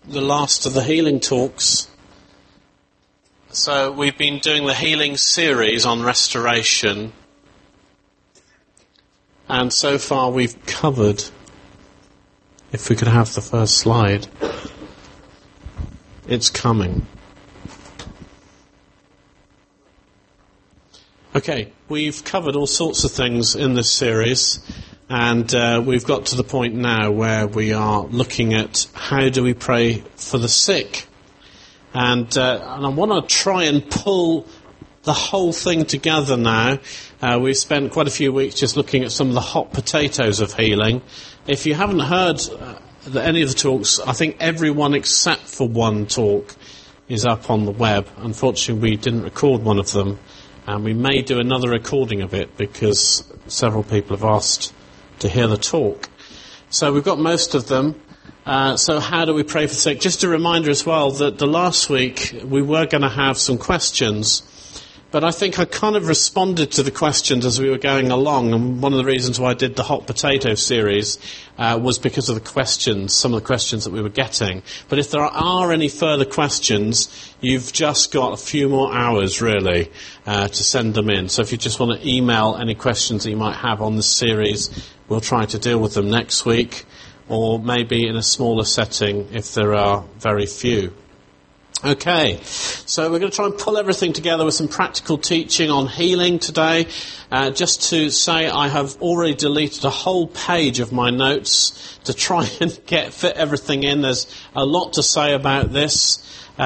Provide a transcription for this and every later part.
the last of the healing talks. So we've been doing the healing series on restoration, and so far we've covered, if we could have the first slide, it's coming. Okay, we've covered all sorts of things in this series, and we've got to the point now where we are looking at how do we pray for the sick. And I want to try and pull the whole thing together now. We've spent quite a few weeks just looking at some of the hot potatoes of healing. If you haven't heard any of the talks, I think everyone except for one talk is up on the web. Unfortunately, we didn't record one of them, and we may do another recording of it because several people have asked to hear the talk. So we've got most of them. So how do we pray for the sick? Just a reminder as well that the last week we were going to have some questions, but I think I kind of responded to the questions as we were going along, and one of the reasons why I did the hot potato series was because of the questions, some of the questions that we were getting. But if there are any further questions, you've just got a few more hours really to send them in. So if you just want to email any questions that you might have on this series, we'll try to deal with them next week, or maybe in a smaller setting if there are very few. Okay, so we're going to try and pull everything together with some practical teaching on healing today. Just to say, I have already deleted a whole page of my notes to try and fit everything in. There's a lot to say about this,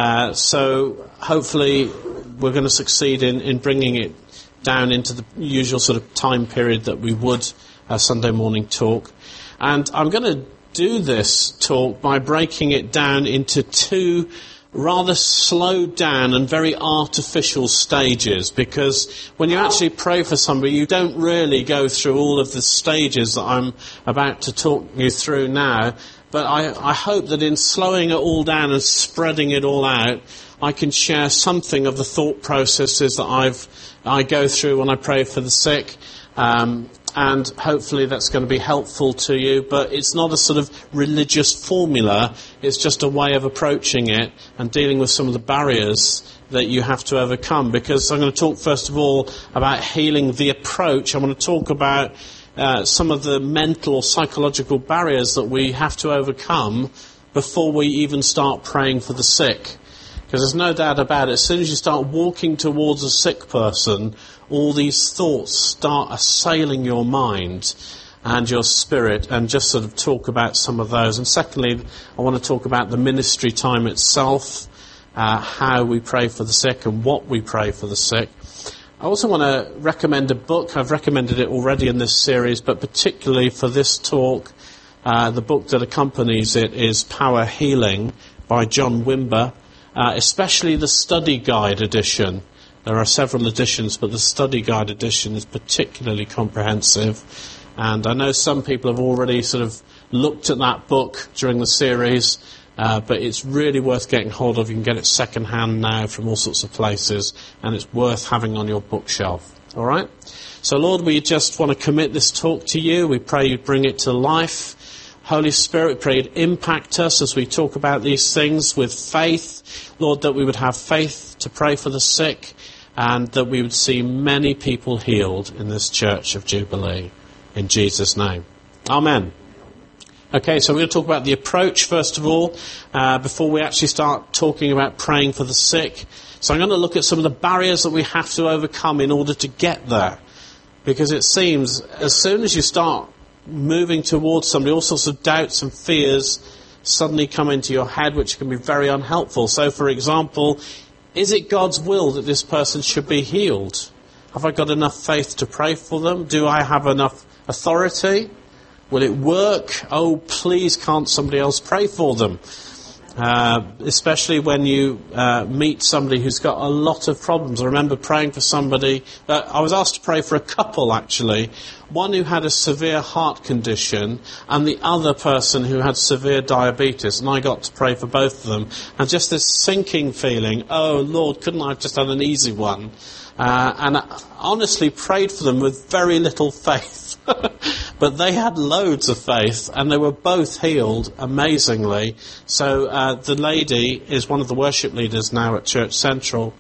so hopefully we're going to succeed in bringing it down into the usual sort of time period that we would a Sunday morning talk. And I'm going to do this talk by breaking it down into two rather slowed down and very artificial stages, because when you actually pray for somebody, you don't really go through all of the stages that I'm about to talk you through now. But I hope that in slowing it all down and spreading it all out, I can share something of the thought processes that I go through when I pray for the sick. And hopefully that's going to be helpful to you, but it's not a sort of religious formula, it's just a way of approaching it and dealing with some of the barriers that you have to overcome. Because I'm going to talk first of all about healing the approach. I want to talk about some of the mental or psychological barriers that we have to overcome before we even start praying for the sick. Because there's no doubt about it, as soon as you start walking towards a sick person, all these thoughts start assailing your mind and your spirit, and just sort of talk about some of those. And secondly, I want to talk about the ministry time itself, how we pray for the sick and what we pray for the sick. I also want to recommend a book. I've recommended it already in this series, but particularly for this talk, the book that accompanies it is Power Healing by John Wimber. Especially the study guide edition. There are several editions, but the study guide edition is particularly comprehensive. And I know some people have already sort of looked at that book during the series, but it's really worth getting hold of. You can get it second-hand now from all sorts of places, and it's worth having on your bookshelf. All right? So, Lord, we just want to commit this talk to you. We pray you bring it to life. Holy Spirit, we pray you'd impact us as we talk about these things with faith. Lord, that we would have faith to pray for the sick, and that we would see many people healed in this Church of Jubilee. In Jesus' name. Amen. Okay, so we're going to talk about the approach first of all, before we actually start talking about praying for the sick. So I'm going to look at some of the barriers that we have to overcome in order to get there. Because it seems as soon as you start moving towards somebody, all sorts of doubts and fears suddenly come into your head, which can be very unhelpful. So, for example, is it God's will that this person should be healed? Have I got enough faith to pray for them? Do I have enough authority? Will it work? Oh, please, can't somebody else pray for them? Especially when you meet somebody who's got a lot of problems. I remember praying for somebody. I was asked to pray for a couple, actually. One who had a severe heart condition and the other person who had severe diabetes. And I got to pray for both of them. And just this sinking feeling, oh, Lord, couldn't I have just done an easy one? And I honestly prayed for them with very little faith. But they had loads of faith, and they were both healed amazingly. So the lady is one of the worship leaders now at Church Central.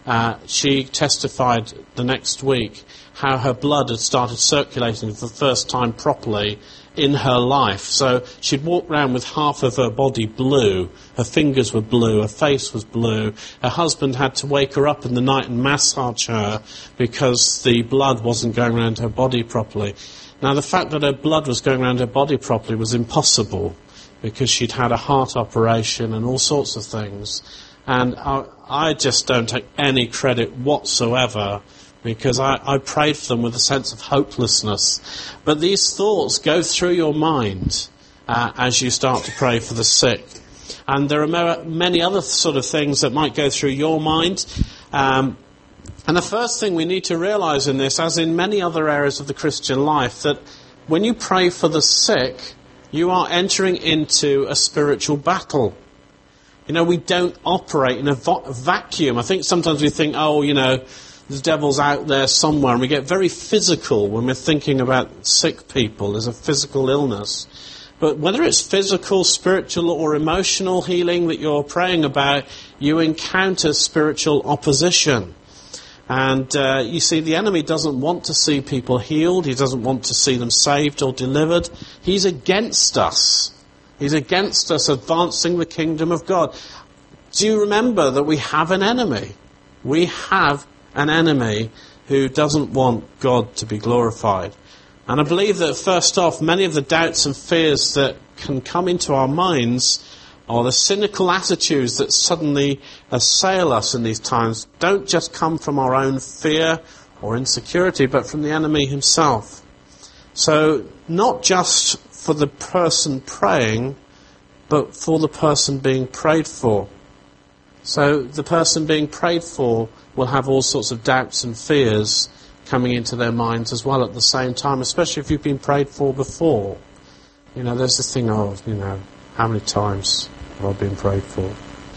She testified the next week how her blood had started circulating for the first time properly in her life. So she'd walk around with half of her body blue. Her fingers were blue, her face was blue. Her husband had to wake her up in the night and massage her because the blood wasn't going around her body properly. Now, the fact that her blood was going around her body properly was impossible because she'd had a heart operation and all sorts of things. And I just don't take any credit whatsoever because I prayed for them with a sense of hopelessness. But these thoughts go through your mind as you start to pray for the sick. And there are many other sort of things that might go through your mind. And the first thing we need to realize in this, as in many other areas of the Christian life, that when you pray for the sick, you are entering into a spiritual battle. You know, we don't operate in a vacuum. I think sometimes we think, the devil's out there somewhere, and we get very physical when we're thinking about sick people. There's a physical illness. But whether it's physical, spiritual, or emotional healing that you're praying about, you encounter spiritual opposition. And you see, the enemy doesn't want to see people healed. He doesn't want to see them saved or delivered. He's against us. He's against us advancing the kingdom of God. Do you remember that we have an enemy? We have an enemy who doesn't want God to be glorified. And I believe that, first off, many of the doubts and fears that can come into our minds, or the cynical attitudes that suddenly assail us in these times, don't just come from our own fear or insecurity, but from the enemy himself. So, not just for the person praying, but for the person being prayed for. So, the person being prayed for will have all sorts of doubts and fears coming into their minds as well at the same time, especially if you've been prayed for before. There's this thing of, how many times have I been prayed for?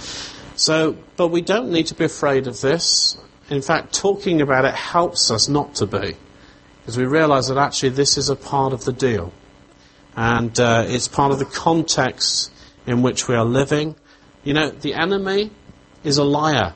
So, but we don't need to be afraid of this. In fact, talking about it helps us not to be, because we realise that actually this is a part of the deal. And it's part of the context in which we are living. The enemy is a liar.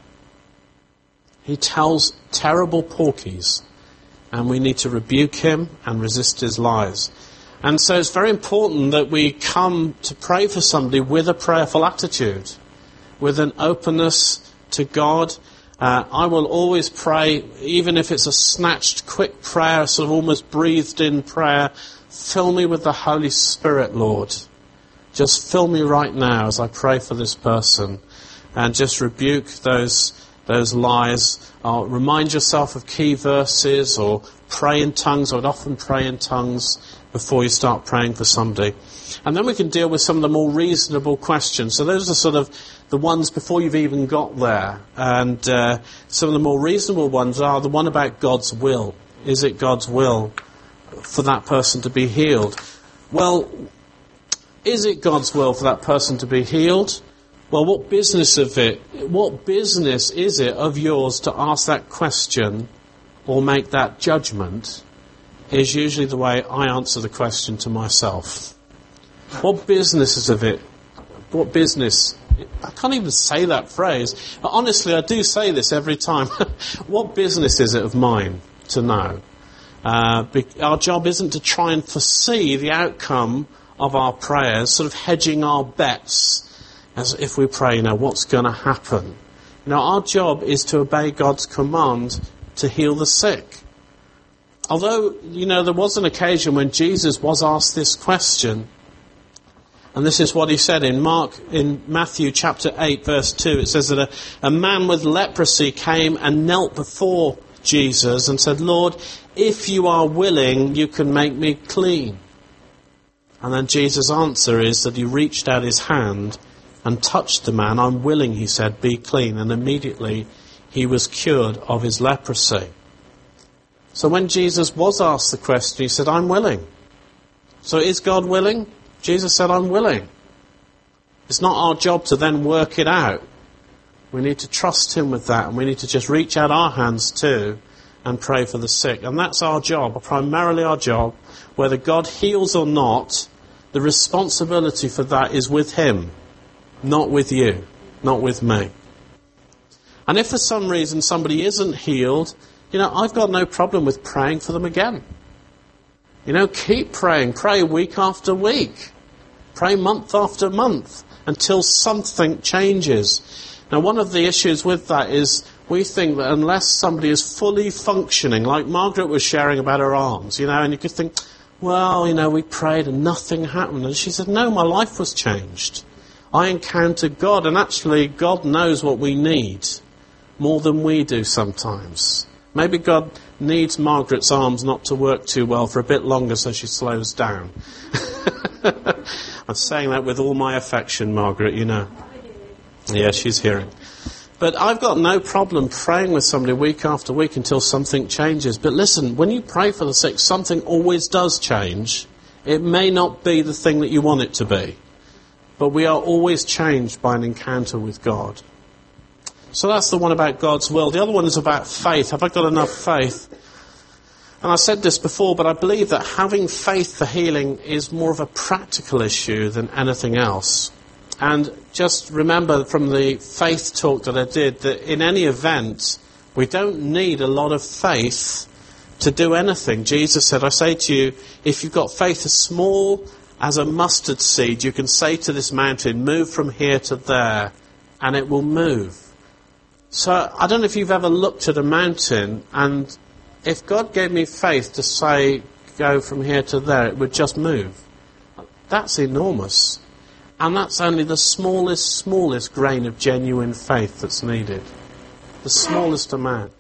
He tells terrible porkies, and we need to rebuke him and resist his lies. And so it's very important that we come to pray for somebody with a prayerful attitude, with an openness to God. I will always pray, even if it's a snatched, quick prayer, sort of almost breathed in prayer. Fill me with the Holy Spirit, Lord. Just fill me right now as I pray for this person, and just rebuke those lies. Remind yourself of key verses, or pray in tongues. I would often pray in tongues before you start praying for somebody. And then we can deal with some of the more reasonable questions. So those are sort of the ones before you've even got there. And some of the more reasonable ones are the one about God's will. Is it God's will for that person to be healed? Well, is it God's will for that person to be healed? Well, what business is it of yours to ask that question or make that judgment, is usually the way I answer the question to myself. What business is of it? What business? I can't even say that phrase. But honestly, I do say this every time. What business is it of mine to know? Our job isn't to try and foresee the outcome of our prayers, sort of hedging our bets. As if we pray, what's going to happen? Our job is to obey God's command to heal the sick. Although, there was an occasion when Jesus was asked this question, and this is what he said in Matthew chapter 8, verse 2. It says that a man with leprosy came and knelt before Jesus and said, "Lord, if you are willing, you can make me clean." And then Jesus' answer is that he reached out his hand and touched the man. "I'm willing," he said, "be clean." And immediately he was cured of his leprosy. So when Jesus was asked the question, he said, "I'm willing." So is God willing? Jesus said, "I'm willing." It's not our job to then work it out. We need to trust him with that, and we need to just reach out our hands too and pray for the sick. And that's our job, primarily our job. Whether God heals or not, the responsibility for that is with him, not with you, not with me. And if for some reason somebody isn't healed, I've got no problem with praying for them again. Keep praying. Pray week after week. Pray month after month until something changes. Now, one of the issues with that is we think that unless somebody is fully functioning, like Margaret was sharing about her arms, and you could think, we prayed and nothing happened. And she said, no, my life was changed. I encountered God, and actually God knows what we need more than we do sometimes. Maybe God needs Margaret's arms not to work too well for a bit longer so she slows down. I'm saying that with all my affection, Margaret, Yeah, she's hearing. But I've got no problem praying with somebody week after week until something changes. But listen, when you pray for the sick, something always does change. It may not be the thing that you want it to be, but we are always changed by an encounter with God. So that's the one about God's will. The other one is about faith. Have I got enough faith? And I said this before, but I believe that having faith for healing is more of a practical issue than anything else. And just remember from the faith talk that I did that in any event, we don't need a lot of faith to do anything. Jesus said, I say to you, if you've got faith as small as a mustard seed, you can say to this mountain, move from here to there, and it will move. So I don't know if you've ever looked at a mountain, and if God gave me faith to say, go from here to there, it would just move. That's enormous. And that's only the smallest grain of genuine faith that's needed. The smallest amount.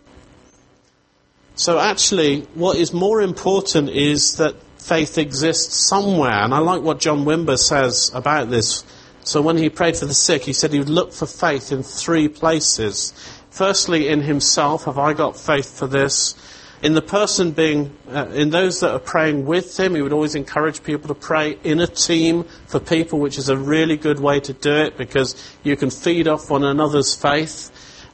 So actually, what is more important is that faith exists somewhere. And I like what John Wimber says about this. So when he prayed for the sick, he said he would look for faith in 3 places. Firstly, in himself, have I got faith for this? In the person being, in those that are praying with him, he would always encourage people to pray in a team for people, which is a really good way to do it because you can feed off one another's faith.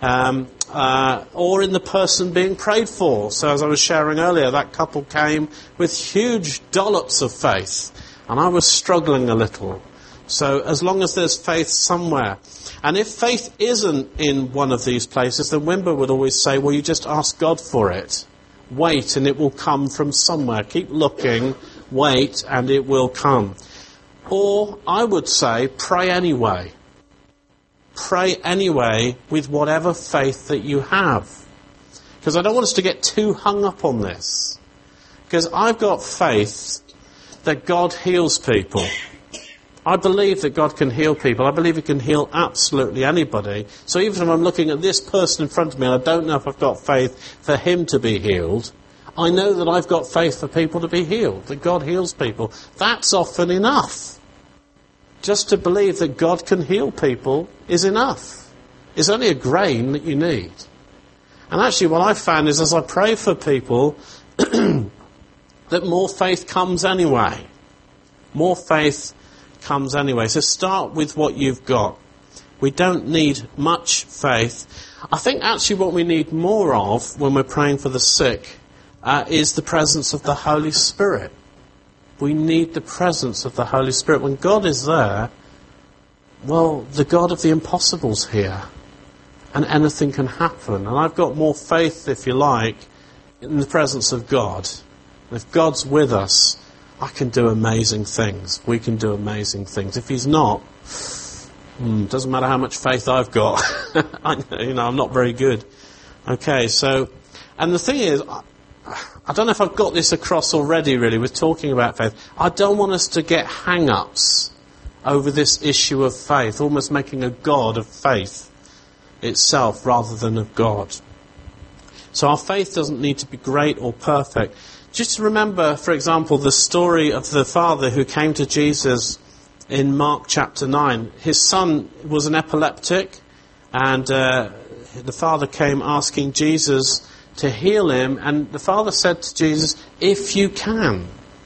Or in the person being prayed for. So as I was sharing earlier, that couple came with huge dollops of faith, and I was struggling a little. So as long as there's faith somewhere. And if faith isn't in one of these places, then Wimber would always say, well, you just ask God for it. Wait, and it will come from somewhere. Keep looking, wait, and it will come. Or I would say, pray anyway. Pray anyway with whatever faith that you have. Because I don't want us to get too hung up on this. Because I've got faith that God heals people. I believe that God can heal people. I believe he can heal absolutely anybody. So even if I'm looking at this person in front of me and I don't know if I've got faith for him to be healed, I know that I've got faith for people to be healed, that God heals people. That's often enough. Just to believe that God can heal people is enough. It's only a grain that you need. And actually what I've found is as I pray for people, that more faith comes anyway. More faith comes anyway. So start with what you've got. We don't need much faith. I think actually what we need more of when we're praying for the sick is the presence of the Holy Spirit. We need the presence of the Holy Spirit. When God is there, well, the God of the impossible's here. And anything can happen. And I've got more faith, if you like, in the presence of God. And if God's with us, I can do amazing things. We can do amazing things. If he's not, doesn't matter how much faith I've got. I'm not very good. Okay, so, and the thing is, I don't know if I've got this across already, really, with talking about faith. I don't want us to get hang-ups over this issue of faith, almost making a god of faith itself rather than of God. So our faith doesn't need to be great or perfect. Just remember, for example, the story of the father who came to Jesus in Mark chapter 9. His son was an epileptic, and the father came asking Jesus to heal him, and the father said to Jesus, if you can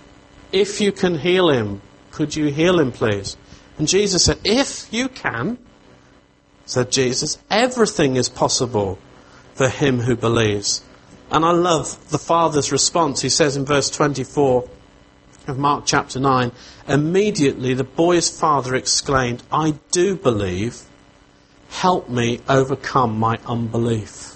heal him, could you heal him, please? And Jesus said, if you can, said Jesus, everything is possible for him who believes. And I love the father's response. He says in verse 24 of Mark chapter 9, immediately the boy's father exclaimed, I do believe, help me overcome my unbelief.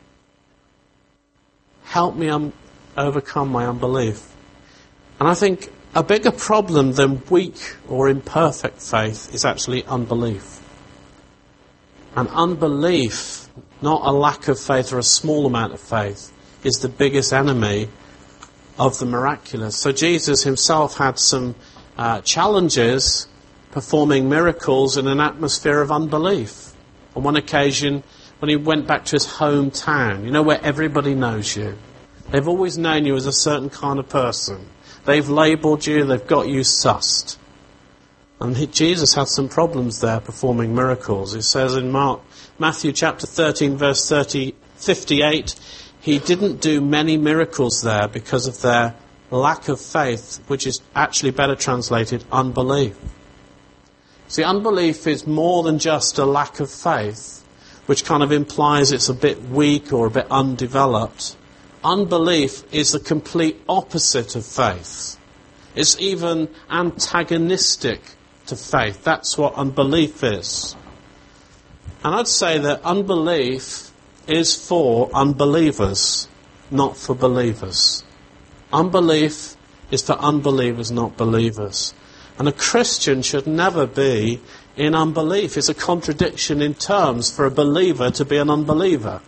Help me overcome my unbelief. And I think a bigger problem than weak or imperfect faith is actually unbelief. And unbelief, not a lack of faith or a small amount of faith, is the biggest enemy of the miraculous. So Jesus himself had some challenges performing miracles in an atmosphere of unbelief. On one occasion, when he went back to his hometown, you know, where everybody knows you. They've always known you as a certain kind of person. They've labelled you, they've got you sussed. And Jesus had some problems there performing miracles. It says in Matthew chapter 13, verse 58, he didn't do many miracles there because of their lack of faith, which is actually better translated, unbelief. See, unbelief is more than just a lack of faith, which kind of implies it's a bit weak or a bit undeveloped. Unbelief is the complete opposite of faith. It's even antagonistic to faith. That's what unbelief is. And I'd say that unbelief is for unbelievers, not for believers. Unbelief is for unbelievers, not believers. And a Christian should never be in unbelief. It's a contradiction in terms for a believer to be an unbeliever.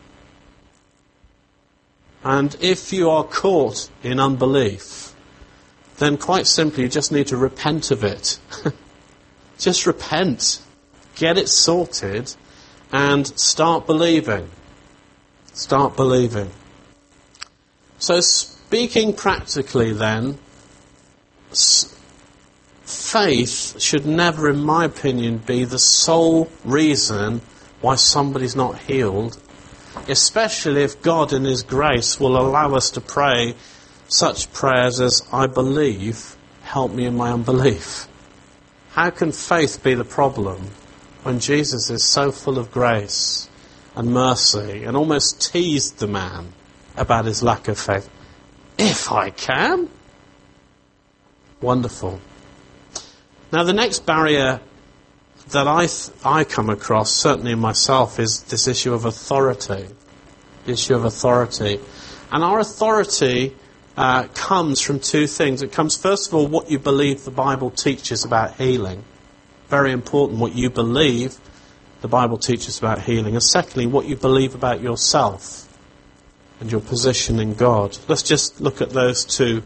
And if you are caught in unbelief, then quite simply you just need to repent of it. Just repent. Get it sorted and start believing. Start believing. So speaking practically then, faith should never, in my opinion, be the sole reason why somebody's not healed, especially if God in His grace will allow us to pray such prayers as, I believe, help me in my unbelief. How can faith be the problem when Jesus is so full of grace and mercy and almost teased the man about his lack of faith? If I can? Wonderful. Now the next barrier that I come across, certainly in myself, is this issue of authority. The issue of authority. And our authority comes from two things. It comes, first of all, what you believe the Bible teaches about healing. Very important, what you believe the Bible teaches about healing. And secondly, what you believe about yourself and your position in God. Let's just look at those two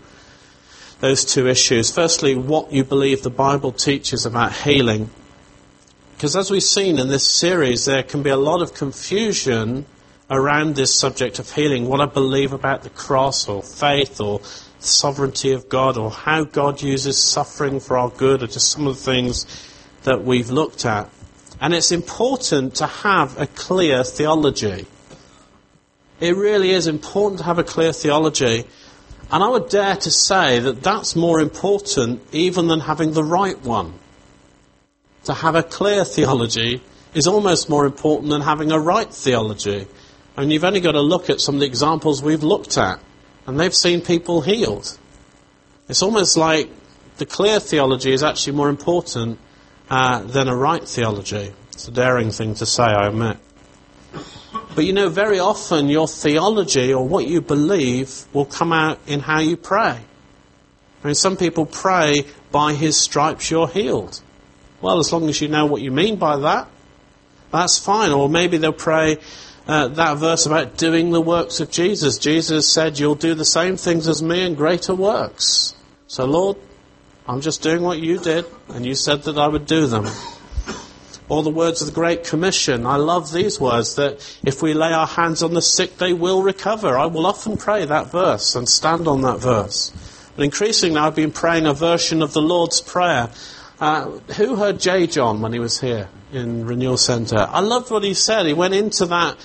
issues. Firstly, what you believe the Bible teaches about healing. Because as we've seen in this series, there can be a lot of confusion around this subject of healing. What I believe about the cross or faith or the sovereignty of God or how God uses suffering for our good are just some of the things that we've looked at. And it's important to have a clear theology. It really is important to have a clear theology. And I would dare to say that that's more important even than having the right one. To have a clear theology is almost more important than having a right theology. And you've only got to look at some of the examples we've looked at, and they've seen people healed. It's almost like the clear theology is actually more important than a right theology. It's a daring thing to say, I admit. But you know, very often your theology or what you believe will come out in how you pray. I mean, some people pray, by His stripes you're healed. Well, as long as you know what you mean by that, that's fine. Or maybe they'll pray that verse about doing the works of Jesus. Jesus said, you'll do the same things as me and greater works. So Lord, I'm just doing what you did, and you said that I would do them. Or the words of the Great Commission. I love these words, that if we lay our hands on the sick, they will recover. I will often pray that verse and stand on that verse. But increasingly, I've been praying a version of the Lord's Prayer. Who heard J. John when he was here in Renewal Centre? I loved what he said. He went into that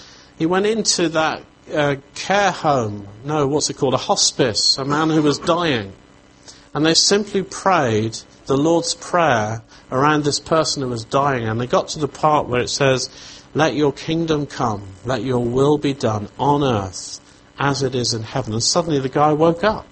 care home. No, what's it called? A hospice. A man who was dying. And they simply prayed the Lord's Prayer around this person who was dying. And they got to the part where it says, let your kingdom come. Let your will be done on earth as it is in heaven. And suddenly the guy woke up.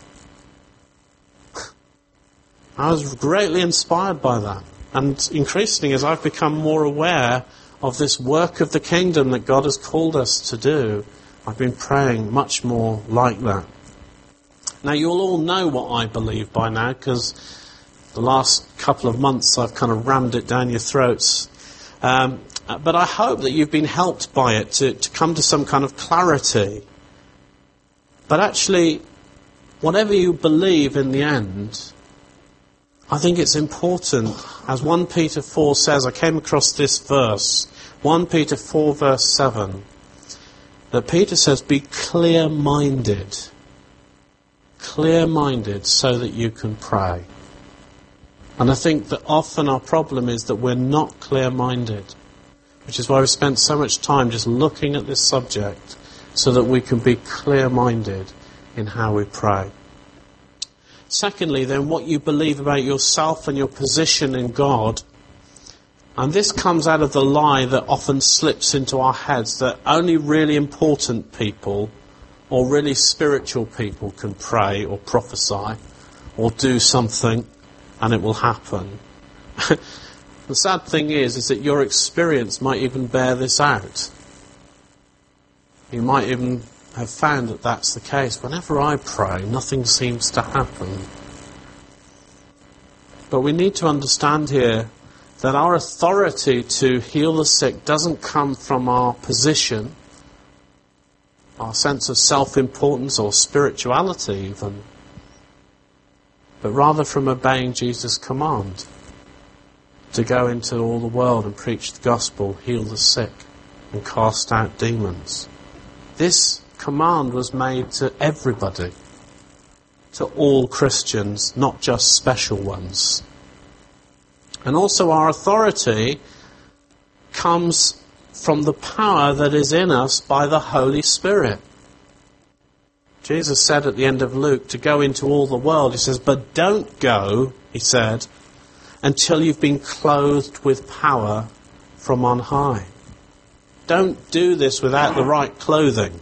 I was greatly inspired by that. And increasingly, as I've become more aware of this work of the kingdom that God has called us to do, I've been praying much more like that. Now, you'll all know what I believe by now, because the last couple of months I've kind of rammed it down your throats. But I hope that you've been helped by it to come to some kind of clarity. But actually, whatever you believe in the end, I think it's important, as 1 Peter 4 says, I came across this verse, 1 Peter 4 verse 7, that Peter says, be clear-minded. Clear-minded so that you can pray. And I think that often our problem is that we're not clear-minded, which is why we spent so much time just looking at this subject so that we can be clear-minded in how we pray. Secondly, then, what you believe about yourself and your position in God. And this comes out of the lie that often slips into our heads that only really important people or really spiritual people can pray or prophesy or do something and it will happen. The sad thing is that your experience might even bear this out. You might even have found that that's the case. Whenever I pray, nothing seems to happen. But we need to understand here that our authority to heal the sick doesn't come from our position, our sense of self-importance or spirituality even, but rather from obeying Jesus' command to go into all the world and preach the gospel, heal the sick, and cast out demons. This command was made to everybody, to all Christians, not just special ones. And also our authority comes from the power that is in us by the Holy Spirit. Jesus said at the end of Luke to go into all the world. He says, but don't go, he said, until you've been clothed with power from on high. Don't do this without the right clothing.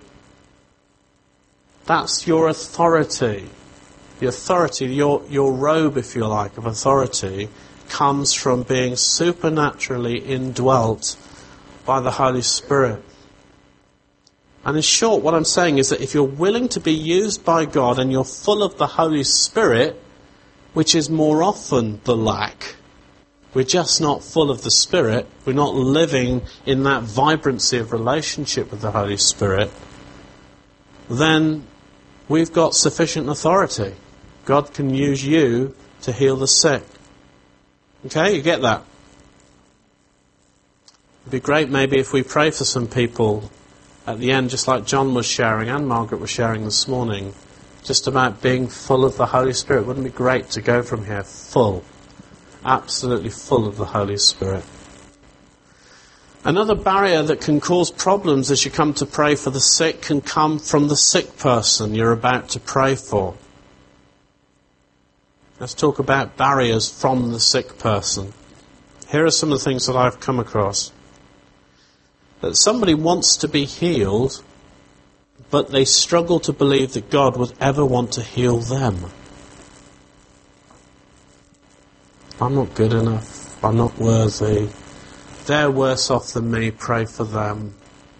That's your authority. The authority, your robe, if you like, of authority comes from being supernaturally indwelt by the Holy Spirit. And in short, what I'm saying is that if you're willing to be used by God and you're full of the Holy Spirit, which is more often the lack, we're just not full of the Spirit, we're not living in that vibrancy of relationship with the Holy Spirit, then we've got sufficient authority. God can use you to heal the sick. Okay, you get that? It'd be great maybe if we pray for some people at the end, just like John was sharing and Margaret was sharing this morning, just about being full of the Holy Spirit. Wouldn't it be great to go from here full, absolutely full of the Holy Spirit? Another barrier that can cause problems as you come to pray for the sick can come from the sick person you're about to pray for. Let's talk about barriers from the sick person. Here are some of the things that I've come across. That somebody wants to be healed, but they struggle to believe that God would ever want to heal them. I'm not good enough. I'm not worthy. They're worse off than me. Pray for them.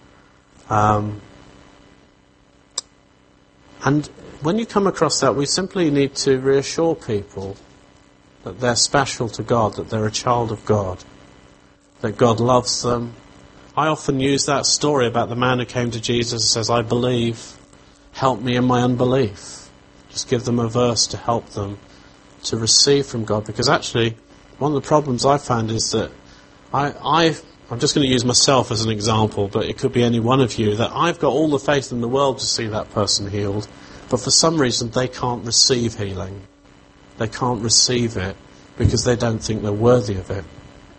And when you come across that, we simply need to reassure people that they're special to God, that they're a child of God, that God loves them. I often use that story about the man who came to Jesus and says, I believe, help me in my unbelief. Just give them a verse to help them to receive from God. Because actually, one of the problems I found is that I'm just going to use myself as an example, but it could be any one of you, that I've got all the faith in the world to see that person healed, but for some reason they can't receive healing. They can't receive it because they don't think they're worthy of it.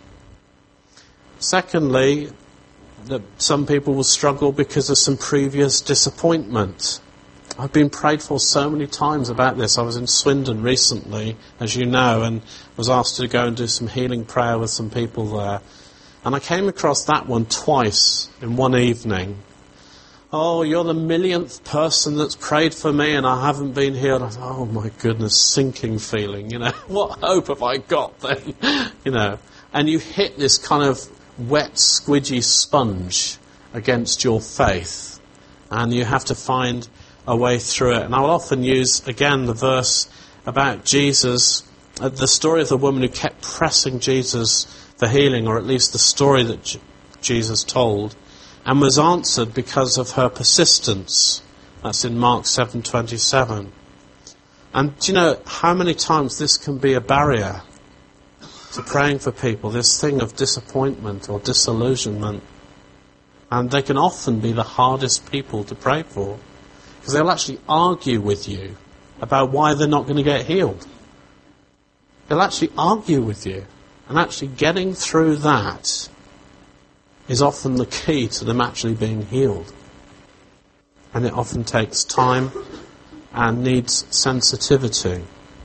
Secondly, that some people will struggle because of some previous disappointment. I've been prayed for so many times about this. I was in Swindon recently, as you know, and was asked to go and do some healing prayer with some people there. And I came across that one twice in one evening. Oh, you're the millionth person that's prayed for me and I haven't been healed. I thought, oh my goodness, sinking feeling, What hope have I got then? And you hit this kind of wet, squidgy sponge against your faith. And you have to find a way through it. And I'll often use, again, the verse about Jesus, the story of the woman who kept pressing Jesus for healing, or at least the story that Jesus told, and was answered because of her persistence. That's in Mark 7:27. And do you know how many times this can be a barrier to praying for people, this thing of disappointment or disillusionment? And they can often be the hardest people to pray for, because they'll actually argue with you about why they're not going to get healed. They'll actually argue with you. And actually getting through that is often the key to them actually being healed. And it often takes time and needs sensitivity.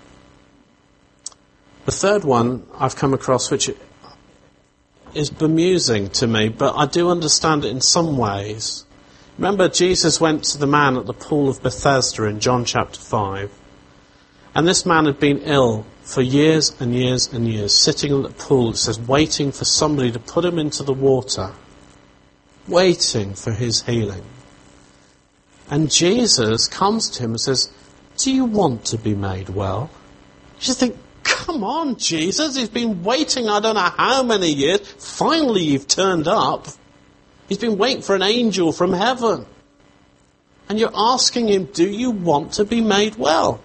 The third one I've come across, which is bemusing to me, but I do understand it in some ways. Remember, Jesus went to the man at the pool of Bethesda in John chapter 5. And this man had been ill for years and years and years, sitting at the pool, it says, waiting for somebody to put him into the water, waiting for his healing. And Jesus comes to him and says, do you want to be made well? You just think, come on, Jesus, he's been waiting I don't know how many years. Finally you've turned up. He's been waiting for an angel from heaven. And you're asking him, do you want to be made well?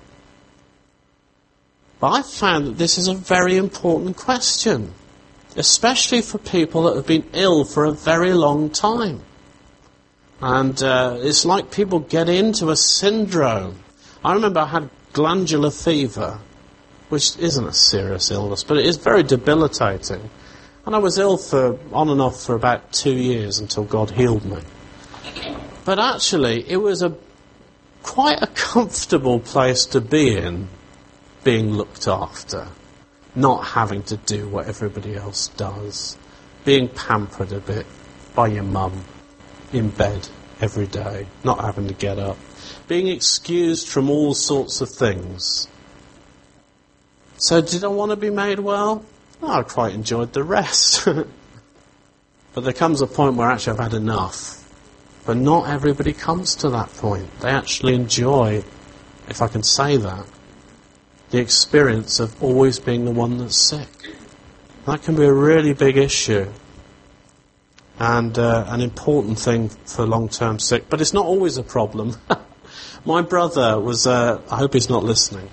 But I found that this is a very important question, especially for people that have been ill for a very long time. And it's like people get into a syndrome. I remember I had glandular fever, which isn't a serious illness, but it is very debilitating. And I was ill on and off for about 2 years until God healed me. But actually, it was quite a comfortable place to be in, being looked after, not having to do what everybody else does, being pampered a bit by your mum in bed every day, not having to get up, being excused from all sorts of things. So did I want to be made well? Oh, I quite enjoyed the rest. But there comes a point where actually I've had enough. But not everybody comes to that point. They actually enjoy, if I can say that, the experience of always being the one that's sick. That can be a really big issue and an important thing for long-term sick. But it's not always a problem. My brother was, I hope he's not listening,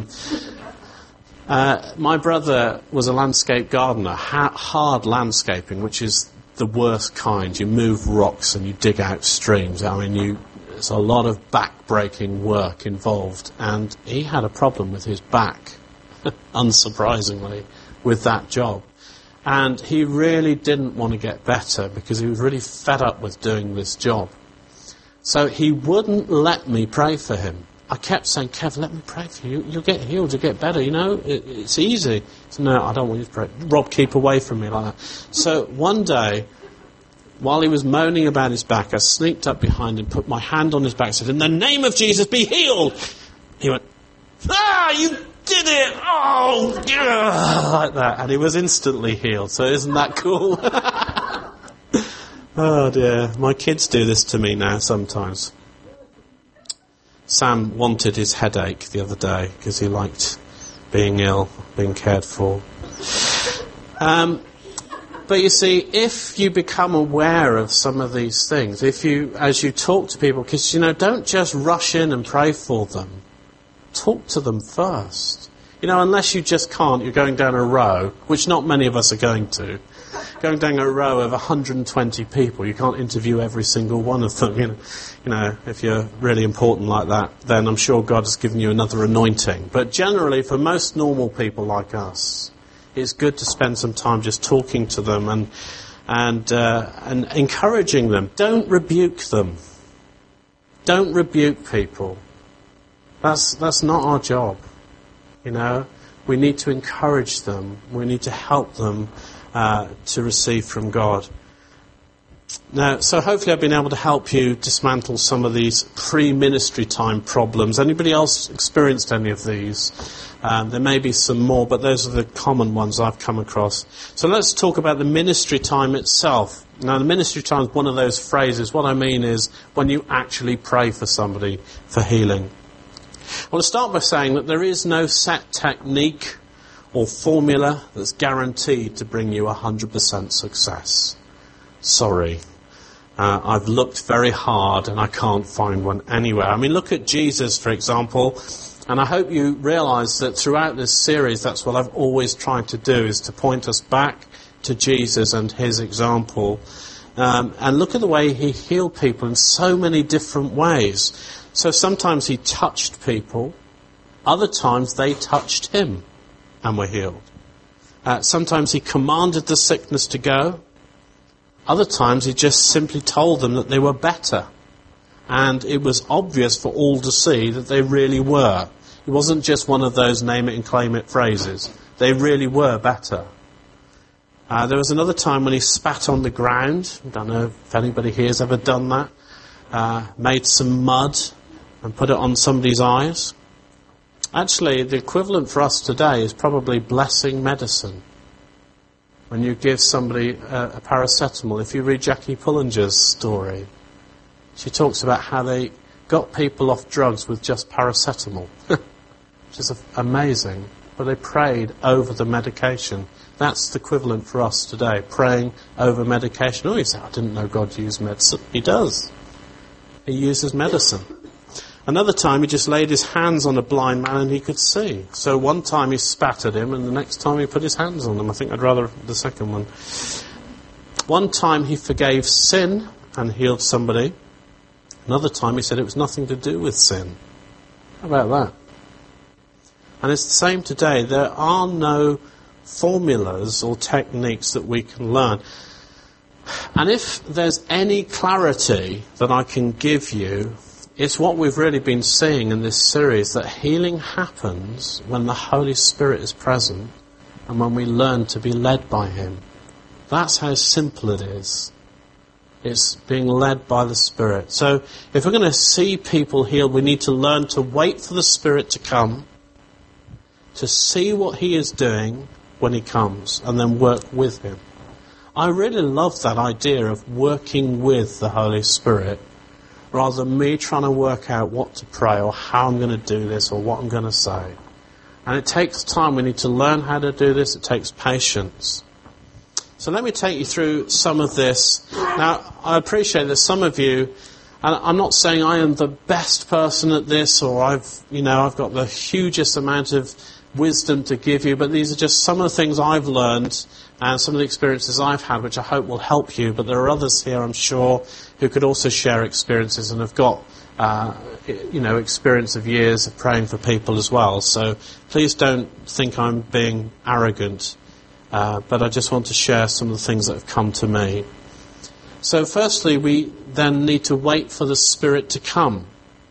my brother was a landscape gardener, hard landscaping, which is the worst kind. You move rocks and you dig out streams. I mean, there's a lot of back-breaking work involved, and he had a problem with his back, unsurprisingly, with that job. And he really didn't want to get better because he was really fed up with doing this job. So he wouldn't let me pray for him. I kept saying, Kev, let me pray for you. You'll get healed, you'll get better, it's easy. He said, no, I don't want you to pray. Rob, keep away from me like that. So one day, while he was moaning about his back, I sneaked up behind him, put my hand on his back, and said, in the name of Jesus, be healed! He went, you did it! Oh, yeah! Like that. And he was instantly healed. So isn't that cool? Oh dear. My kids do this to me now sometimes. Sam wanted his headache the other day because he liked being ill, being cared for. But you see, if you become aware of some of these things, as you talk to people, because, don't just rush in and pray for them. Talk to them first. Unless you just can't, you're going down a row, which not many of us are going to. Going down a row of 120 people, you can't interview every single one of them. If you're really important like that, then I'm sure God has given you another anointing. But generally, for most normal people like us, it's good to spend some time just talking to them and encouraging them. Don't rebuke them. Don't rebuke people. That's not our job. We need to encourage them. We need to help them to receive from God. Now, so hopefully I've been able to help you dismantle some of these pre-ministry time problems. Anybody else experienced any of these? There may be some more, but those are the common ones I've come across. So let's talk about the ministry time itself. Now, the ministry time is one of those phrases. What I mean is when you actually pray for somebody for healing. I want to start by saying that there is no set technique or formula that's guaranteed to bring you 100% success. Sorry. I've looked very hard and I can't find one anywhere. I mean, look at Jesus, for example, and I hope you realise that throughout this series, that's what I've always tried to do, is to point us back to Jesus and his example. And look at the way he healed people in so many different ways. So sometimes he touched people, other times they touched him and were healed. Sometimes he commanded the sickness to go. Other times he just simply told them that they were better. And it was obvious for all to see that they really were. It wasn't just one of those name it and claim it phrases. They really were better. There was another time when he spat on the ground. I don't know if anybody here has ever done that. Made some mud and put it on somebody's eyes. Actually, the equivalent for us today is probably blessing medicine. When you give somebody a paracetamol, if you read Jackie Pullinger's story, she talks about how they got people off drugs with just paracetamol, which is amazing. But they prayed over the medication. That's the equivalent for us today, praying over medication. Oh, you say, I didn't know God used medicine. He does. He uses medicine. Another time he just laid his hands on a blind man and he could see. So one time he spat at him and the next time he put his hands on him. I think I'd rather the second one. One time he forgave sin and healed somebody. Another time he said it was nothing to do with sin. How about that? And it's the same today. There are no formulas or techniques that we can learn. And if there's any clarity that I can give you, it's what we've really been seeing in this series, that healing happens when the Holy Spirit is present and when we learn to be led by him. That's how simple it is. It's being led by the Spirit. So if we're going to see people healed, we need to learn to wait for the Spirit to come, to see what he is doing when he comes, and then work with him. I really love that idea of working with the Holy Spirit, rather than me trying to work out what to pray or how I'm going to do this or what I'm going to say. And it takes time. We need to learn how to do this. It takes patience. So let me take you through some of this. Now, I appreciate that some of you, and I'm not saying I am the best person at this or I've got the hugest amount of wisdom to give you, but these are just some of the things I've learned and some of the experiences I've had, which I hope will help you. But there are others here, I'm sure, who could also share experiences and have got, experience of years of praying for people as well. So please don't think I'm being arrogant, but I just want to share some of the things that have come to me. So firstly, we then need to wait for the Spirit to come.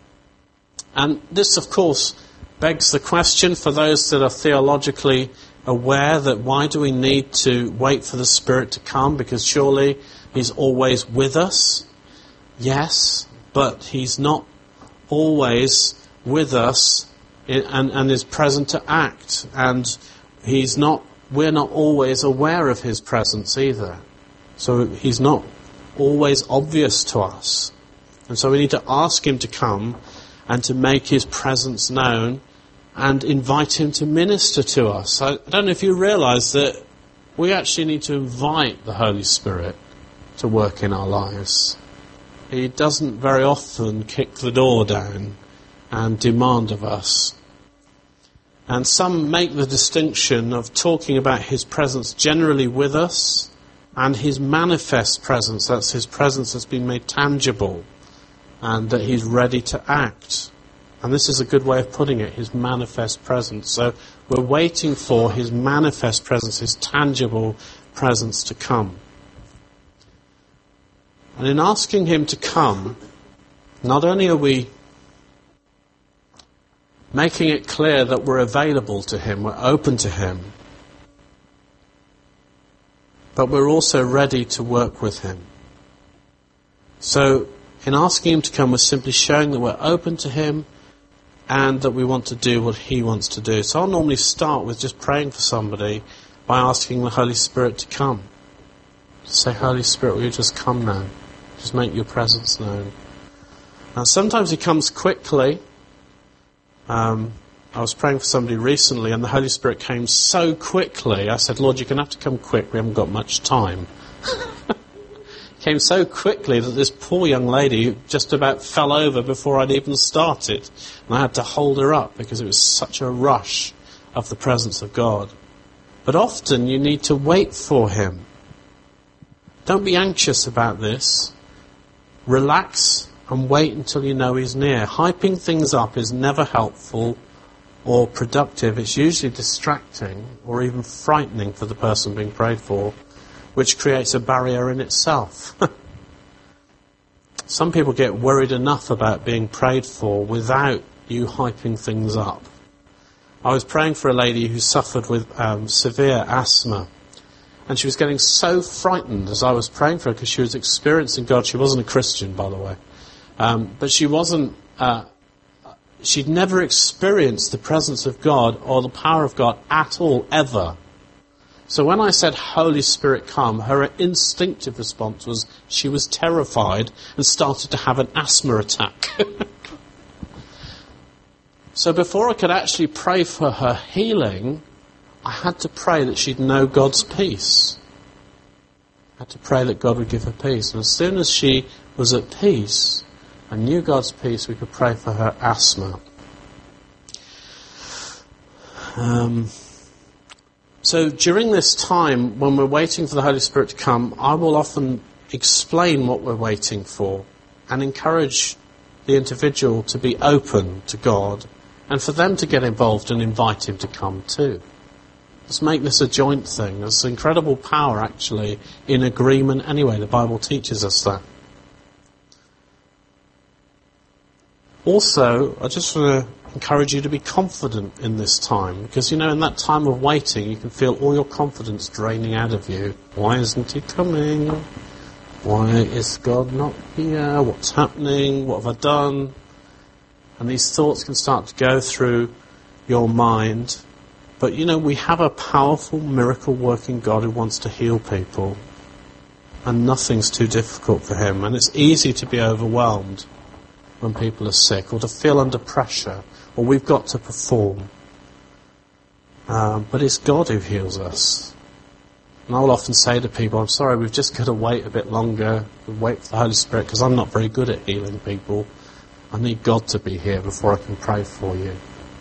And this, of course, begs the question for those that are theologically aware that why do we need to wait for the Spirit to come? Because surely he's always with us. Yes, but he's not always with us and is present to act. And we're not always aware of his presence either. So he's not always obvious to us. And so we need to ask him to come and to make his presence known and invite him to minister to us. I don't know if you realise that we actually need to invite the Holy Spirit to work in our lives. He doesn't very often kick the door down and demand of us. And some make the distinction of talking about his presence generally with us and his manifest presence. That's his presence that's been made tangible and that he's ready to act. And this is a good way of putting it, his manifest presence. So we're waiting for his manifest presence, his tangible presence to come. And in asking him to come, not only are we making it clear that we're available to him, we're open to him, but we're also ready to work with him. So, in asking him to come, we're simply showing that we're open to him and that we want to do what he wants to do. So I'll normally start with just praying for somebody by asking the Holy Spirit to come. Say, Holy Spirit, will you just come now? Just make your presence known. Now, sometimes he comes quickly. I was praying for somebody recently and the Holy Spirit came so quickly. I said, Lord, you're going to have to come quick. We haven't got much time. Came so quickly that this poor young lady just about fell over before I'd even started. And I had to hold her up because it was such a rush of the presence of God. But often you need to wait for him. Don't be anxious about this. Relax and wait until you know he's near. Hyping things up is never helpful or productive. It's usually distracting or even frightening for the person being prayed for, which creates a barrier in itself. Some people get worried enough about being prayed for without you hyping things up. I was praying for a lady who suffered with severe asthma, and she was getting so frightened as I was praying for her because she was experiencing God. She wasn't a Christian, by the way, but she wasn't. She'd never experienced the presence of God or the power of God at all, ever. So when I said, Holy Spirit, come, her instinctive response was she was terrified and started to have an asthma attack. So before I could actually pray for her healing, I had to pray that she'd know God's peace. I had to pray that God would give her peace. And as soon as she was at peace and knew God's peace, we could pray for her asthma. So during this time, when we're waiting for the Holy Spirit to come, I will often explain what we're waiting for and encourage the individual to be open to God and for them to get involved and invite him to come too. Let's make this a joint thing. There's incredible power, actually, in agreement anyway. The Bible teaches us that. Also, I just want to encourage you to be confident in this time, because, you know, in that time of waiting, you can feel all your confidence draining out of you. Why isn't he coming? Why is God not here? What's happening? What have I done? And these thoughts can start to go through your mind. But, you know, we have a powerful, miracle-working God who wants to heal people. And nothing's too difficult for him. And it's easy to be overwhelmed when people are sick, or to feel under pressure, or we've got to perform. But it's God who heals us. And I will often say to people, I'm sorry, we've just got to wait a bit longer, wait for the Holy Spirit, because I'm not very good at healing people. I need God to be here before I can pray for you.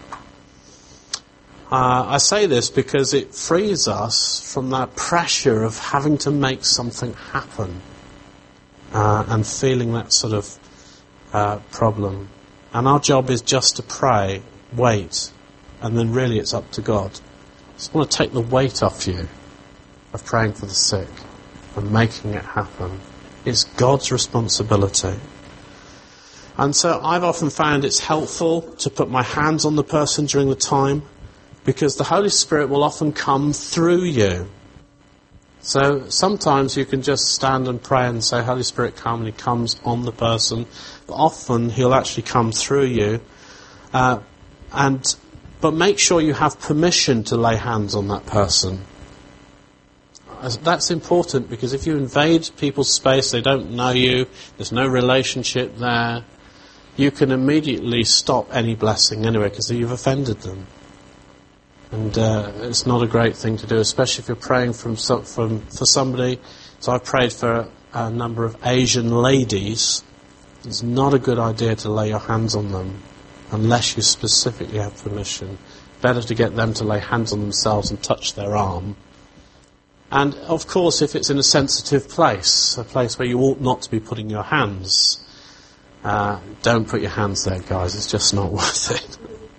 I say this because it frees us from that pressure of having to make something happen and feeling that sort of problem. And our job is just to pray, wait, and then really it's up to God. I just want to take the weight off you of praying for the sick and making it happen. It's God's responsibility. And so I've often found it's helpful to put my hands on the person during the time, because the Holy Spirit will often come through you. So sometimes you can just stand and pray and say, Holy Spirit, come, and he comes on the person. But often he'll actually come through you. But make sure you have permission to lay hands on that person. That's important, because if you invade people's space, they don't know you, there's no relationship there, you can immediately stop any blessing anyway, because you've offended them. And it's not a great thing to do, especially if you're praying for somebody. So I've prayed for a number of Asian ladies. It's not a good idea to lay your hands on them unless you specifically have permission. Better to get them to lay hands on themselves and touch their arm. And of course, if it's in a sensitive place, a place where you ought not to be putting your hands, don't put your hands there, guys. It's just not worth it.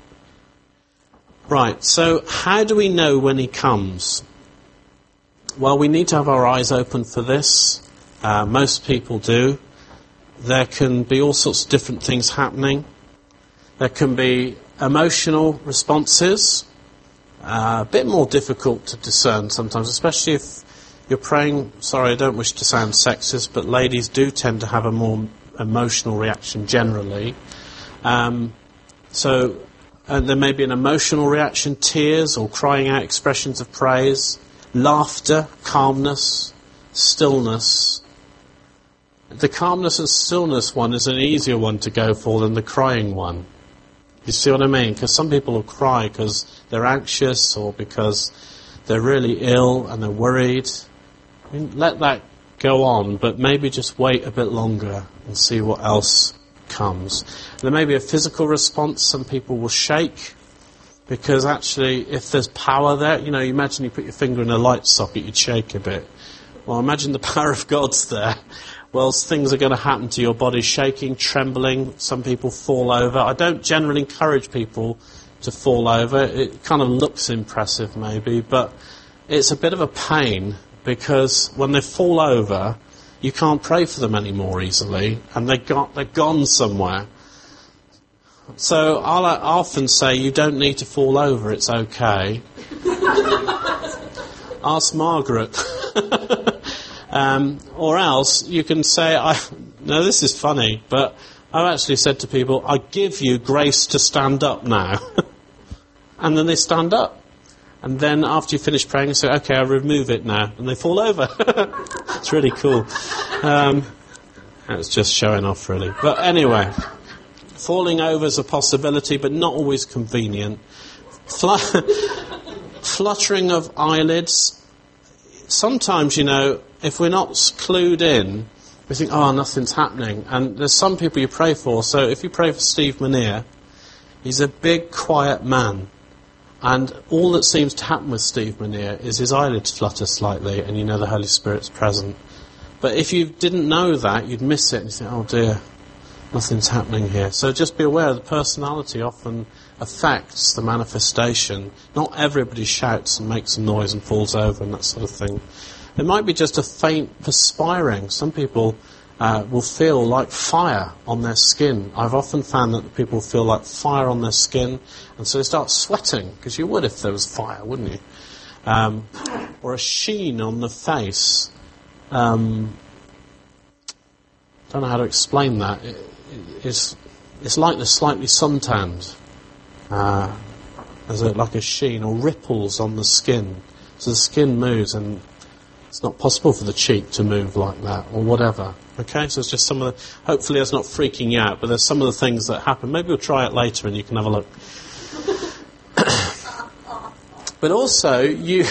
Right, so how do we know when he comes? Well, we need to have our eyes open for this. Most people do. There can be all sorts of different things happening. There can be emotional responses, a bit more difficult to discern sometimes, especially if you're praying, sorry, I don't wish to sound sexist, but ladies do tend to have a more emotional reaction generally. So there may be an emotional reaction, tears or crying out expressions of praise, laughter, calmness, stillness. The calmness and stillness one is an easier one to go for than the crying one. You see what I mean? Because some people will cry because they're anxious or because they're really ill and they're worried. I mean, let that go on, but maybe just wait a bit longer and see what else comes. There may be a physical response. Some people will shake because actually if there's power there, you imagine you put your finger in a light socket, you'd shake a bit. Well, imagine the power of God's there. Well, things are going to happen to your body, shaking, trembling. Some people fall over. I don't generally encourage people to fall over. It kind of looks impressive maybe, but it's a bit of a pain because when they fall over, you can't pray for them anymore easily, and they're gone somewhere. So I'll often say, you don't need to fall over, it's okay. Ask Margaret. Or else you can say, no, this is funny, but I've actually said to people, I give you grace to stand up now. And then they stand up. And then after you finish praying, you say, okay, I'll remove it now. And they fall over. It's really cool. It's just showing off, really. But anyway, falling over is a possibility, but not always convenient. Fluttering of eyelids. Sometimes, if we're not clued in, we think, nothing's happening. And there's some people you pray for. So if you pray for Steve Manier, he's a big, quiet man. And all that seems to happen with Steve Manier is his eyelids flutter slightly, and the Holy Spirit's present. But if you didn't know that, you'd miss it, and you think, oh dear, nothing's happening here. So just be aware the personality often affects the manifestation. Not everybody shouts and makes a noise and falls over and that sort of thing. It might be just a faint perspiring. Some people will feel like fire on their skin. I've often found that people feel like fire on their skin, and so they start sweating, because you would if there was fire, wouldn't you? Or a sheen on the face. Don't know how to explain that. It's like they're slightly suntanned. There's like a sheen or ripples on the skin. So the skin moves, and it's not possible for the cheek to move like that, or whatever. Okay, so it's just some of the... Hopefully it's not freaking you out, but there's some of the things that happen. Maybe we'll try it later and you can have a look. But also, you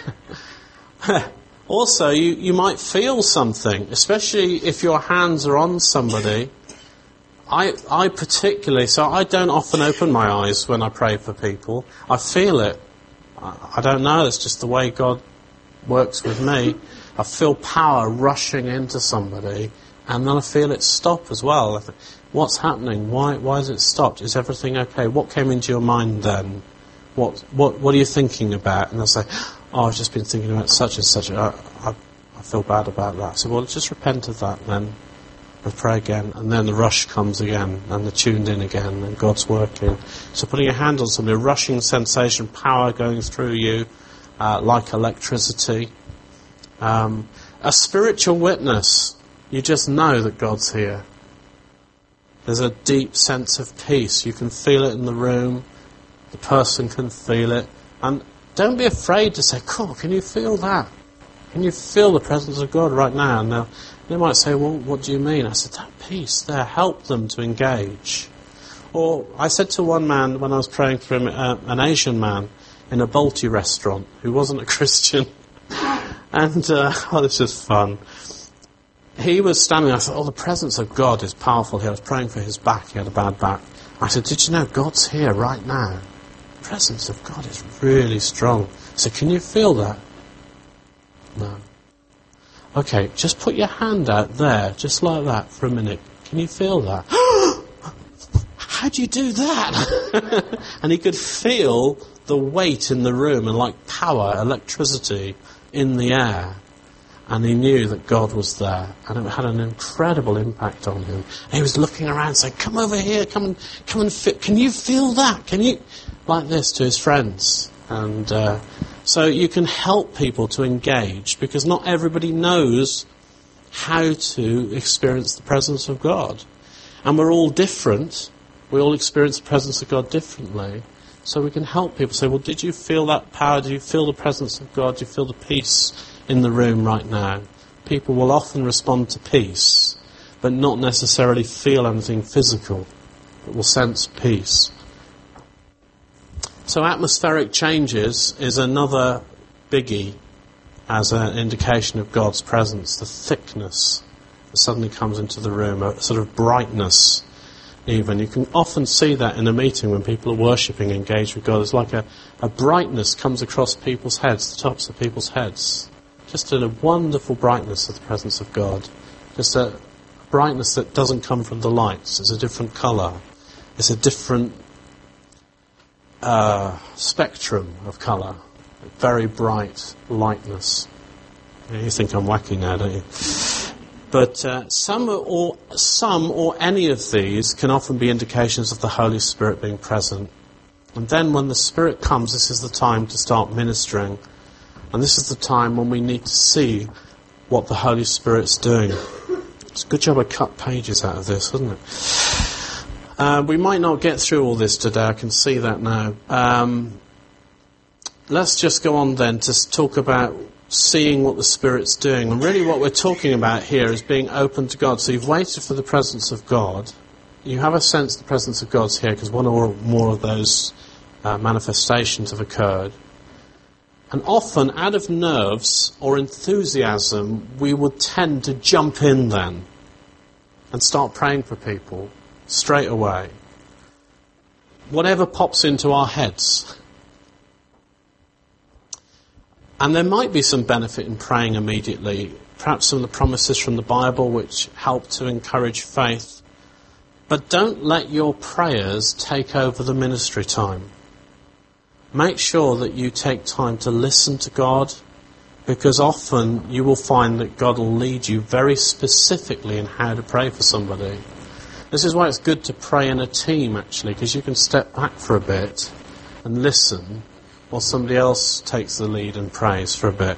might feel something, especially if your hands are on somebody. I particularly... So I don't often open my eyes when I pray for people. I feel it. I don't know, it's just the way God works with me. I feel power rushing into somebody, and then I feel it stop as well. I think, what's happening? Why has it stopped? Is everything okay? What came into your mind then? What are you thinking about? And they'll say, I've just been thinking about such and such. I feel bad about that. So, well, just repent of that then, and pray again. And then the rush comes again, and they're tuned in again, and God's working. So putting your hand on somebody, a rushing sensation, power going through you, like electricity. A spiritual witness. You just know that God's here. There's a deep sense of peace. You can feel it in the room. The person can feel it. And don't be afraid to say, cool, can you feel that? Can you feel the presence of God right now? And they might say, well, what do you mean? I said, that peace there, help them to engage. Or I said to one man when I was praying for him, an Asian man in a Balti restaurant who wasn't a Christian. And, this is fun. He was standing, I thought, the presence of God is powerful here. I was praying for his back, he had a bad back. I said, did you know God's here right now? The presence of God is really strong. I said, can you feel that? No. Okay, just put your hand out there, just like that, for a minute. Can you feel that? How do you do that? And he could feel the weight in the room and like power, electricity in the air. And he knew that God was there, and it had an incredible impact on him. And he was looking around saying, come over here, come and fit. Can you feel that? Can you? Like this to his friends. And so you can help people to engage, because not everybody knows how to experience the presence of God. And we're all different. We all experience the presence of God differently. So we can help people say, well, did you feel that power? Did you feel the presence of God? Do you feel the peace in the room right now? People will often respond to peace, but not necessarily feel anything physical, but will sense peace. So atmospheric changes is another biggie as an indication of God's presence. The thickness that suddenly comes into the room, a sort of brightness even. You can often see that in a meeting when people are worshipping, engaged with God. It's like a brightness comes across people's heads, the tops of people's heads. Just a wonderful brightness of the presence of God. Just a brightness that doesn't come from the lights. It's a different colour. It's a different spectrum of colour. Very bright lightness. You think I'm wacky now, don't you? But some or any of these can often be indications of the Holy Spirit being present. And then when the Spirit comes, this is the time to start ministering. And this is the time when we need to see what the Holy Spirit's doing. It's a good job I cut pages out of this, isn't it? We might not get through all this today, I can see that now. Let's just go on then to talk about seeing what the Spirit's doing. And really what we're talking about here is being open to God. So you've waited for the presence of God. You have a sense the presence of God's here because one or more of those manifestations have occurred. And often, out of nerves or enthusiasm, we would tend to jump in then and start praying for people straight away. Whatever pops into our heads. And there might be some benefit in praying immediately. Perhaps some of the promises from the Bible which help to encourage faith. But don't let your prayers take over the ministry time. Make sure that you take time to listen to God, because often you will find that God will lead you very specifically in how to pray for somebody. This is why it's good to pray in a team, actually, because you can step back for a bit and listen while somebody else takes the lead and prays for a bit.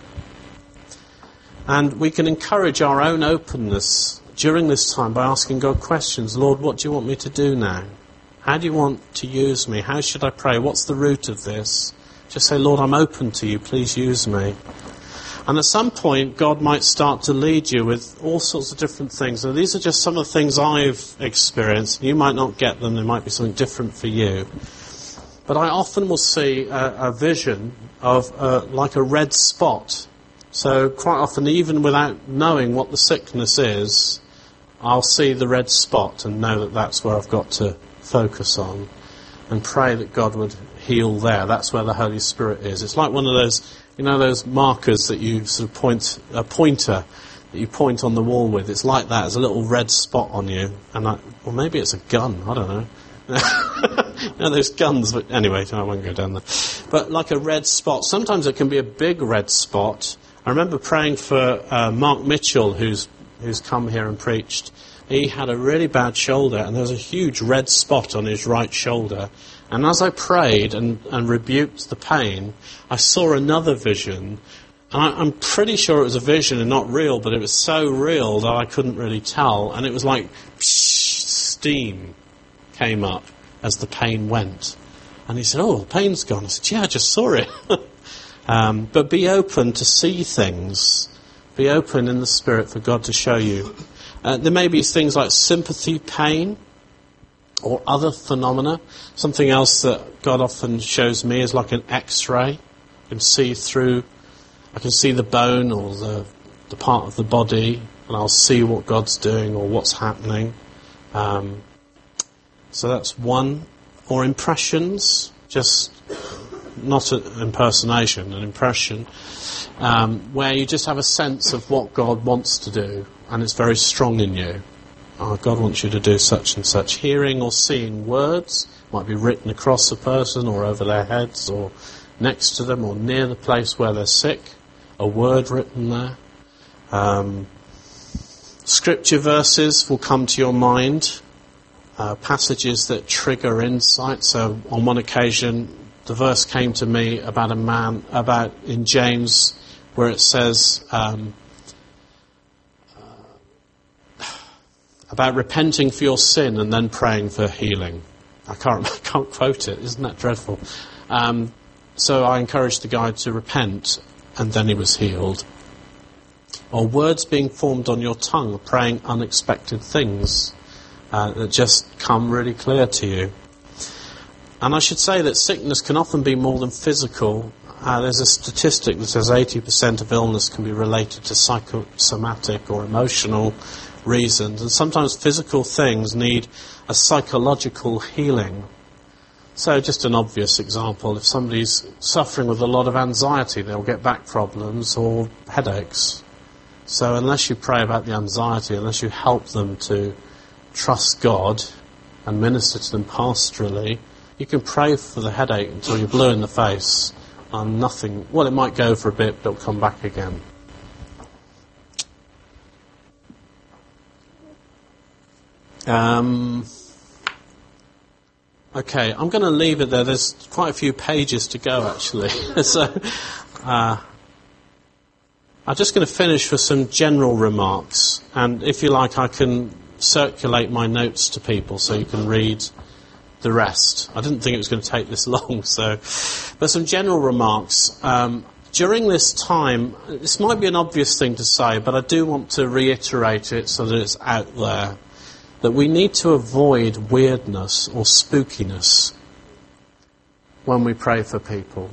And we can encourage our own openness during this time by asking God questions. Lord, what do you want me to do now? How do you want to use me? How should I pray? What's the root of this? Just say, Lord, I'm open to you. Please use me. And at some point, God might start to lead you with all sorts of different things. And these are just some of the things I've experienced. You might not get them. There might be something different for you. But I often will see a vision of like a red spot. So quite often, even without knowing what the sickness is, I'll see the red spot and know that that's where I've got to focus on and pray that God would heal there. That's where the Holy Spirit is. It's like one of those, you know, those markers that you sort of point, a pointer that you point on the wall with. It's like that. There's a little red spot on you. And or maybe it's a gun. I don't know. You know, those guns, but anyway, I won't go down there. But like a red spot. Sometimes it can be a big red spot. I remember praying for Mark Mitchell, who's come here and preached. He had a really bad shoulder, and there was a huge red spot on his right shoulder. And as I prayed and rebuked the pain, I saw another vision. And I'm pretty sure it was a vision and not real, but it was so real that I couldn't really tell. And it was like steam came up as the pain went. And he said, oh, the pain's gone. I said, yeah, I just saw it. But be open to see things. Be open in the Spirit for God to show you. There may be things like sympathy, pain, or other phenomena. Something else that God often shows me is like an X-ray. I can see the bone or the part of the body, and I'll see what God's doing or what's happening. So that's one. Or impressions, just not an impersonation, an impression, where you just have a sense of what God wants to do, and it's very strong in you. Oh, God wants you to do such and such. Hearing or seeing words, might be written across a person or over their heads or next to them or near the place where they're sick, a word written there. Scripture verses will come to your mind, passages that trigger insight. So on one occasion, the verse came to me about a man, about in James, where it says about repenting for your sin and then praying for healing. I can't quote it. Isn't that dreadful? So I encouraged the guy to repent, and then he was healed. Or words being formed on your tongue, praying unexpected things that just come really clear to you. And I should say that sickness can often be more than physical. There's a statistic that says 80% of illness can be related to psychosomatic or emotional reasons, and sometimes physical things need a psychological healing. So just an obvious example, if somebody's suffering with a lot of anxiety, they'll get back problems or headaches. So unless you pray about the anxiety, unless you help them to trust God and minister to them pastorally, you can pray for the headache until you're blue in the face and nothing, well, it might go for a bit, but it'll come back again. Okay, I'm going to leave it there. There's quite a few pages to go, actually. So, I'm just going to finish with some general remarks. And if you like, I can circulate my notes to people so you can read the rest. I didn't think it was going to take this long, so. But some general remarks. During this time, this might be an obvious thing to say, but I do want to reiterate it so that it's out there, that we need to avoid weirdness or spookiness when we pray for people.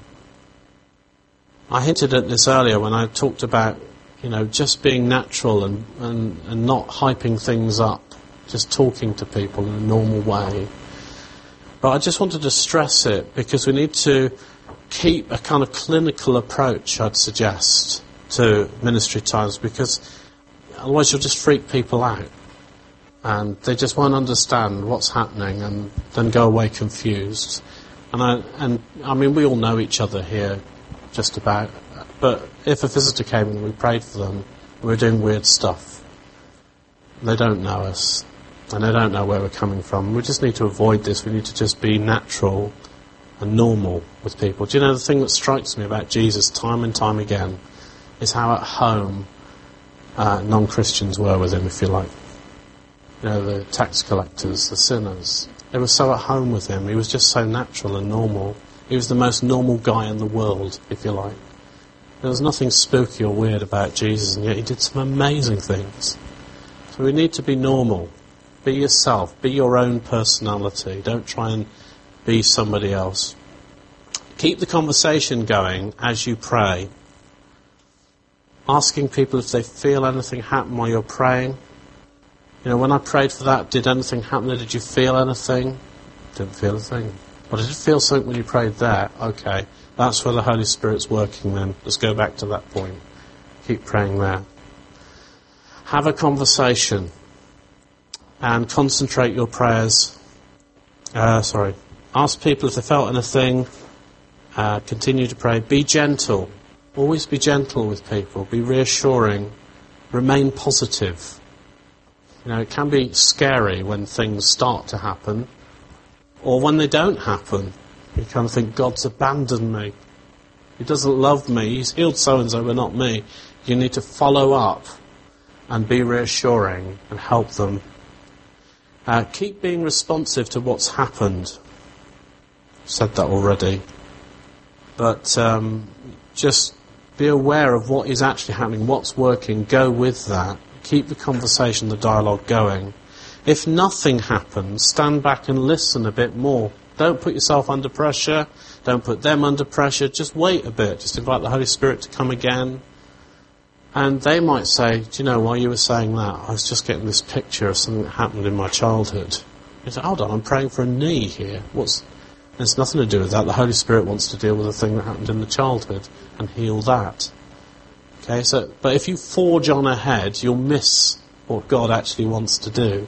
I hinted at this earlier when I talked about, just being natural and not hyping things up, just talking to people in a normal way. But I just wanted to stress it because we need to keep a kind of clinical approach, I'd suggest, to ministry times, because otherwise you'll just freak people out. And they just won't understand what's happening and then go away confused. And I mean, we all know each other here, just about. But if a visitor came and we prayed for them, we were doing weird stuff. They don't know us, and they don't know where we're coming from. We just need to avoid this. We need to just be natural and normal with people. Do you know the thing that strikes me about Jesus time and time again is how at home non-Christians were with him, if you like. The tax collectors, the sinners. They were so at home with him. He was just so natural and normal. He was the most normal guy in the world, if you like. There was nothing spooky or weird about Jesus, and yet he did some amazing things. So we need to be normal. Be yourself. Be your own personality. Don't try and be somebody else. Keep the conversation going as you pray. Asking people if they feel anything happen while you're praying. When I prayed for that, did anything happen? Did you feel anything? Didn't feel a thing. Well, did you feel something when you prayed there? Okay, that's where the Holy Spirit's working then. Let's go back to that point. Keep praying there. Have a conversation and concentrate your prayers. Ask people if they felt anything. Continue to pray. Be gentle. Always be gentle with people. Be reassuring. Remain positive. It can be scary when things start to happen, or when they don't happen. You kind of think, God's abandoned me. He doesn't love me. He's healed so-and-so, but not me. You need to follow up and be reassuring and help them. Keep being responsive to what's happened. I've said that already. But just be aware of what is actually happening, what's working. Go with that. Keep the conversation, the dialogue going. If nothing happens, stand back and listen a bit more. Don't put yourself under pressure. Don't put them under pressure. Just wait a bit. Just invite the Holy Spirit to come again. And they might say, do you know, while you were saying that, I was just getting this picture of something that happened in my childhood. You say, hold on, I'm praying for a knee here. There's nothing to do with that. The Holy Spirit wants to deal with the thing that happened in the childhood and heal that. Okay, but if you forge on ahead, you'll miss what God actually wants to do.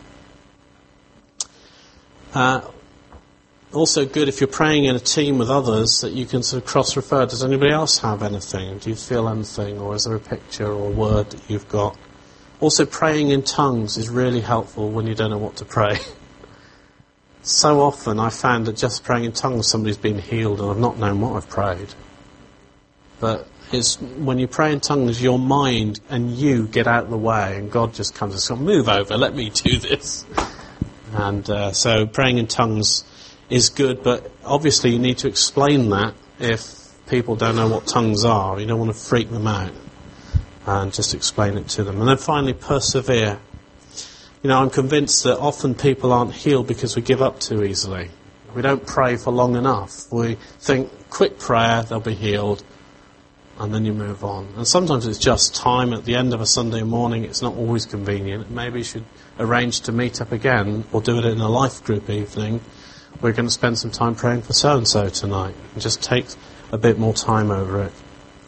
Also good if you're praying in a team with others that you can sort of cross-refer. Does anybody else have anything? Do you feel anything? Or is there a picture or a word that you've got? Also praying in tongues is really helpful when you don't know what to pray. so often I found that just praying in tongues somebody's been healed and I've not known what I've prayed. But it's when you pray in tongues, your mind and you get out of the way and God just comes and says, move over, let me do this. And so praying in tongues is good, but obviously you need to explain that if people don't know what tongues are. You don't want to freak them out, and just explain it to them. And then finally, persevere. You know, I'm convinced that often people aren't healed because we give up too easily. We don't pray for long enough. We think, quick prayer, they'll be healed, and then you move on. And sometimes it's just time at the end of a Sunday morning. It's not always convenient. Maybe you should arrange to meet up again, or do it in a life group evening. We're going to spend some time praying for so-and-so tonight. And just take a bit more time over it.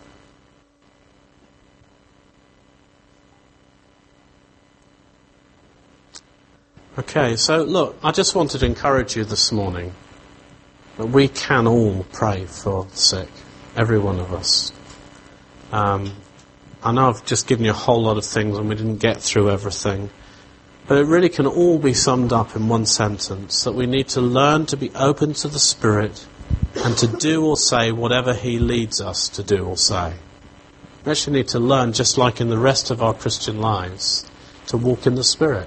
Okay, so look, I just wanted to encourage you this morning that we can all pray for the sick, every one of us. I know I've just given you a whole lot of things and we didn't get through everything, but it really can all be summed up in one sentence, that we need to learn to be open to the Spirit and to do or say whatever He leads us to do or say. We actually need to learn, just like in the rest of our Christian lives, to walk in the Spirit.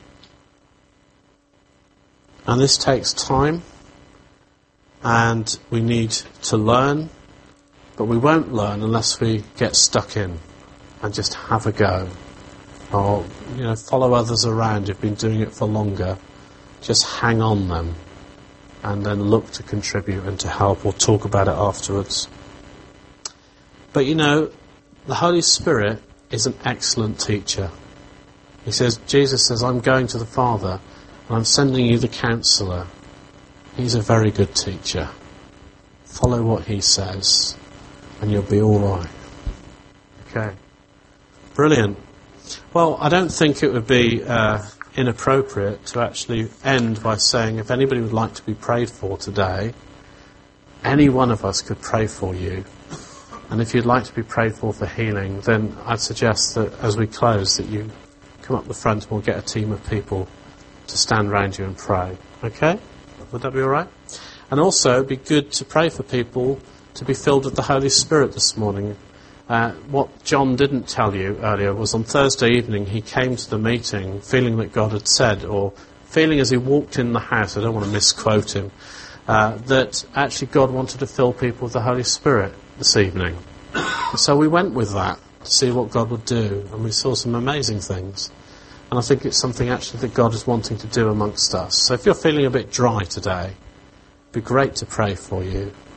And this takes time, and we need to learn, but we won't learn unless we get stuck in and just have a go. Or, you know, follow others around who've been doing it for longer. Just hang on them, and then look to contribute and to help, or talk about it afterwards. But you know, the Holy Spirit is an excellent teacher. He says, Jesus says, I'm going to the Father, and I'm sending you the Counselor. He's a very good teacher. Follow what He says, and you'll be all right. Okay. Brilliant. Well, I don't think it would be inappropriate to actually end by saying, if anybody would like to be prayed for today, any one of us could pray for you. And if you'd like to be prayed for healing, then I'd suggest that as we close, that you come up the front and we'll get a team of people to stand around you and pray. Okay? Would that be all right? And also, it'd be good to pray for people to be filled with the Holy Spirit this morning. What John didn't tell you earlier was on Thursday evening he came to the meeting feeling that God had said, or feeling as he walked in the house, I don't want to misquote him, that actually God wanted to fill people with the Holy Spirit this evening. So we went with that to see what God would do, and we saw some amazing things. And I think it's something actually that God is wanting to do amongst us. So if you're feeling a bit dry today, it'd be great to pray for you.